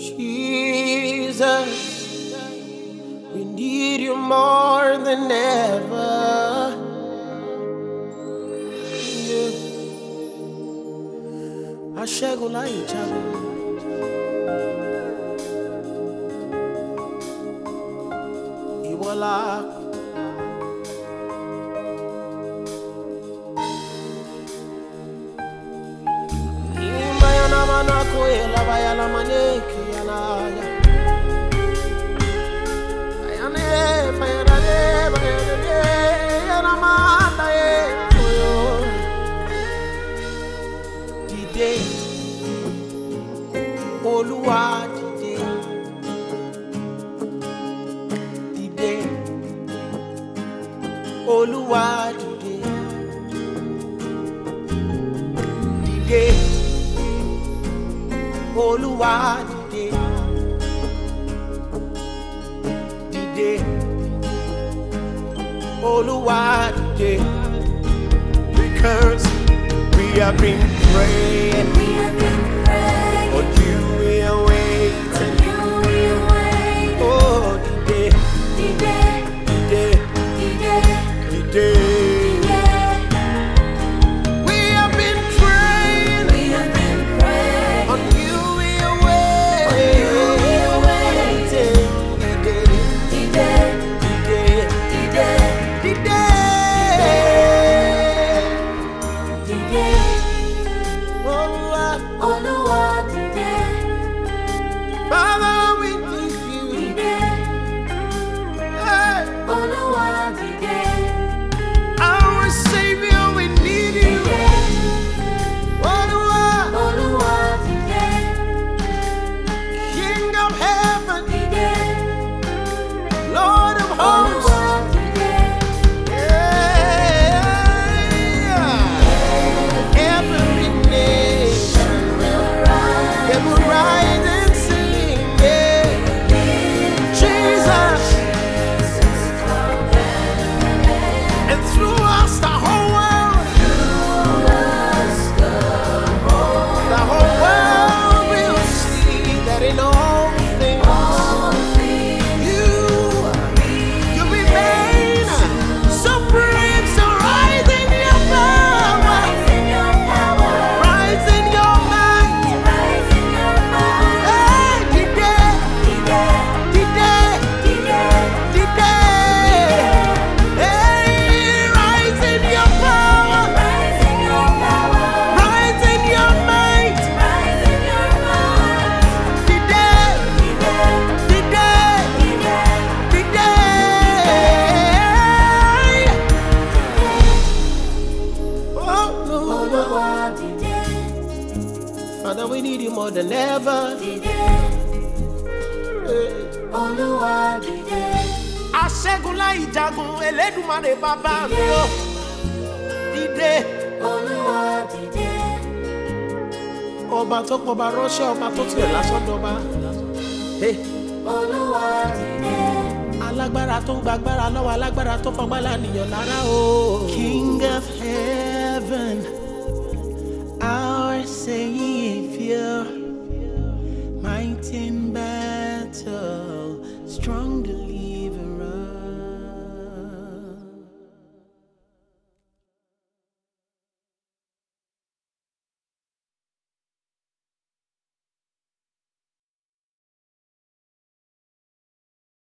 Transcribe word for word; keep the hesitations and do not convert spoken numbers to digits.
Jesus, we need you more than ever. Yeah. Aṣẹ́gun láì jagun. Ìwọ la Imayana manako elabayala maneke yanaya. Ayane fayane fayane yanamata e oyo. Dìde, Olúwa dìde. Dìde, Olúwa dìde. Dìde, Olúwa dìde. Dìde, Olúwa dìde. Because we have been praying, We have been praying, on you we are waiting. on you we are waiting. Oh, dìde, Dìde, dìde, dìde, dìde. dìde. We have been praying, We have been praying, on you we are on you we are waiting. Dìde, Dìde, dìde, dìde, dìde. dìde. Olúwa, Olúwa dìde, Father, we need you. dìde. Hey, Olúwa dìde, our Savior, we need you. dìde. Olúwa, Olúwa dìde, King of heaven, dìde. Lord of hosts. Olúwa dìde, Yeah. Every nation will rise. They will rise and sing, yeah. Jesus, and through us the whole world, the whole world will see that in all things you, you remain supreme. So rise in your power, rise in your might. Hey, today, today, today. Hey, rise in your power, rise in your might. Today, today, today. Oh, Lord. Father, we need you more than ever. Hey. Aṣẹ́gun láì jagun, Elédùmarè bàbá mi o. Dìde, ọba tó pọba ránṣẹ́, ọba tó tilẹ̀ lásán dọba. Hey. Alágbára tó ń gbàgbára lọ́wọ́ alágbára tó fagbára nìyàn lára o. King of heaven, our Savior.